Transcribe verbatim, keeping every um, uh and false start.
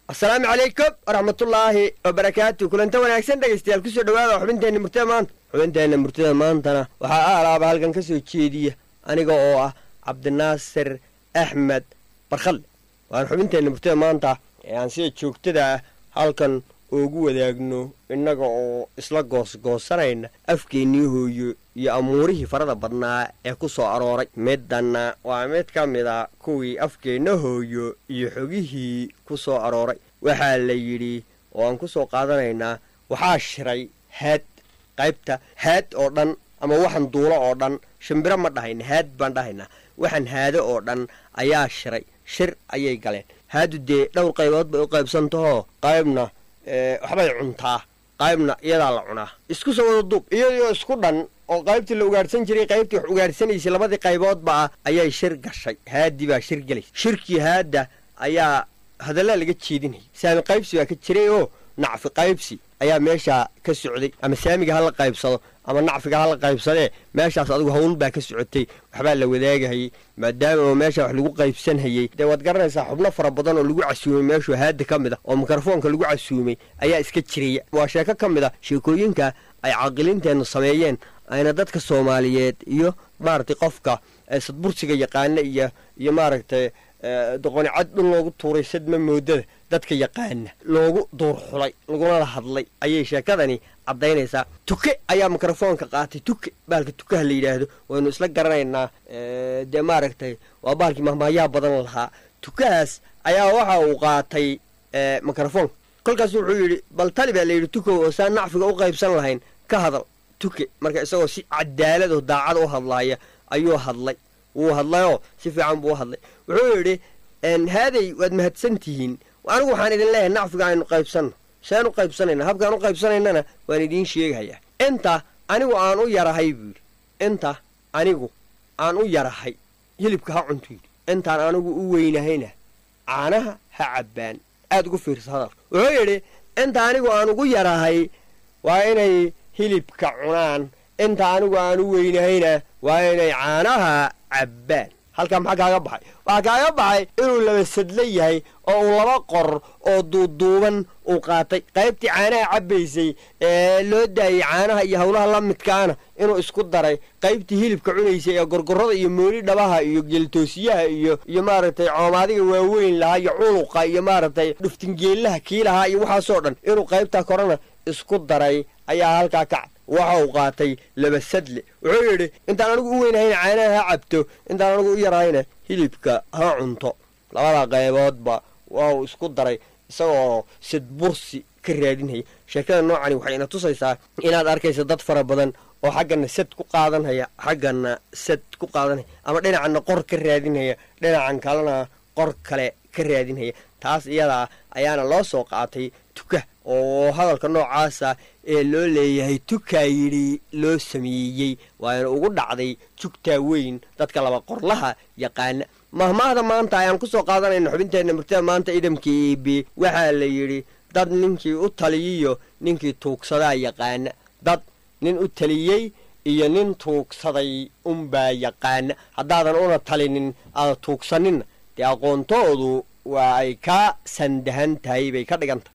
السلام عليكم ورحمة الله وبركاته. كل أنت وناكسن دقيستيال كسر دواء وحبنتين مرتدى مانت حبنتين مرتدى مانتنا وحقا ألعب هالكن كسر تشيدية أنا قوة عبد الناصر أحمد برخل وأنا حبنتين مرتدى مانتا يعني سيد شوك تدا هالكن وقوة داقنو إنك إسلا قوس قوسرين أفكينيهو يا أموريه فرد بدنا يكسو عروري مدنا وعمد كامدا كوي أفكينيهو يحوغيه كسو عروري waxaa la yiri oo aan ku soo qaadanaynaa waxa shiray haad qaybta haad oo dhan ama waxan duulo oo dhan shimbira ma dhahayn haad baan dhahaynaa waxan haado oo dhan ayaa shiray shir ayay galeen haadu de dhowr qaybood bay u qaybsantahay qaybna ee waxbay cuntaa qaybna iyada la cunaa isku soo wada dub iyadoo isku dhan oo qaybtii la ugaarsan jiray qaybtii wax ugaarsanaysa labadii qaybood ba ayay shir gashay haadi baa shir galay shirkii haada ayaa هذا لا لقيت شيء ديني سامي قيبسي وكتشريه نعف قيبسي أيام ماشى كسعودي أما سامي جهلا قيبصه أما نعف جهلا قيبصه ماشى صادق هول بكسعودي وحبال لو ذاك هي ما دام وماشى وحلو قيبسن هي ده وتقرن صاحبنا فربضان ولو عسومي ماشى هاد كم ده وميكروفون كلو عسومي أي إسكتشريه وشاكا كم ده شيكوين كا أي عاقلين تانو الصميين أنا ضدك الصوماليات إيوه مارتي قفكا صدبورتي يقان إيه يمارك دقوني عد لوgu tuuray sadma moodada dadka yaqaan loogu door xulay laguna hadlay ayay sheekadani cadeynaysa tuke ayaa mikrofoonka qaatay tuke baalka tukaha la yiraahdo waynu isla garanaynaa ee de maaragtay waa baalkii mahmaayaa badan lahaa tukaas ayaa waxa uu qaatay ee mikrofoon kolkaas wuxuu yiri bal taliba la yiri tuko oo saan nacfiga u qaybsan lahayn ka hadal tuke marka isagoo si cadaalad oo daacad u hadlaaya ayuu hadlay wuu hadlayo si fiican buu hadlay wuxuu yiri in haaday wad mahadsantihiin waanu waxaan idin leeyahay nacfiga aynu qaybsan saanu qaybsanayna habkaan u qaybsanaynana waan idin sheegayaa inta anigu aan u yarahay buu inta anigu aan u yarahay hilibka ha cuntiid intaan anigu u weynahayna caanaha ha cabaan aad ugu fiirsadar wuxuu yiri inta anigu aan ugu yarahay waa inay hilibka cunaan inta anigu aan u weynahayna waa inay caanaha cabaan halka maxaa kaaga baxay waxa kaaga baxay inuu laba sadla yahay oo uu laba qor oo duuduuban uu qaatay qaybtii caanaha cabaysay ee loo daayay caanaha iyo hawlaha la midkaana inuu isku daray qaybtii hilibka cunaysay ee gorgorada iyo mooli dhabaha iyo geltoosiyaha iyo iyo maaragtay coomaadiga waaweyn lahaa iyo culuqa iyo maaragtay dhuftingeelaha kiilaha iyo waxa soo dhan inuu qaybta korona isku daray ayaa halka ka waxa uu qaatay laba sadle wuxuu yiri intaan anigu u weynahay caanaha cabto intaan anigu u yarahayna hilibka ha cunto labada qayboodba waa uu isku daray isagoo sid bursi ka raadinay sheekada noocan waxay ina tusaysaa inaad arkayso dad fara badan oo xaggana sad ku qaadanaya xaggana sad ku qaadanaya ama dhinacana qor ka raadinaya dhinacan kalena qor kale ka raadinaya taas iyada ayaana loo soo qaatay tuka oo hadalka noocaasa ee loo leeyahay tuka yiri loo sameeyay waana ugu dhacday jugta weyn dadka laba qorlaha yaqaan mahmaahda maanta ayaan ku soo qaadanayna xubinteena martida maanta idamkii bi waxa la yiri dad ninkii u taliyo ninkii tuugsadaa yaqaan dad nin u taliyay iyo nin tuugsaday um baa yaqaan hadaadan una talinin aad tuugsanin de aqoontoodu waa ay ka sandahan tahay bay ka dhiganta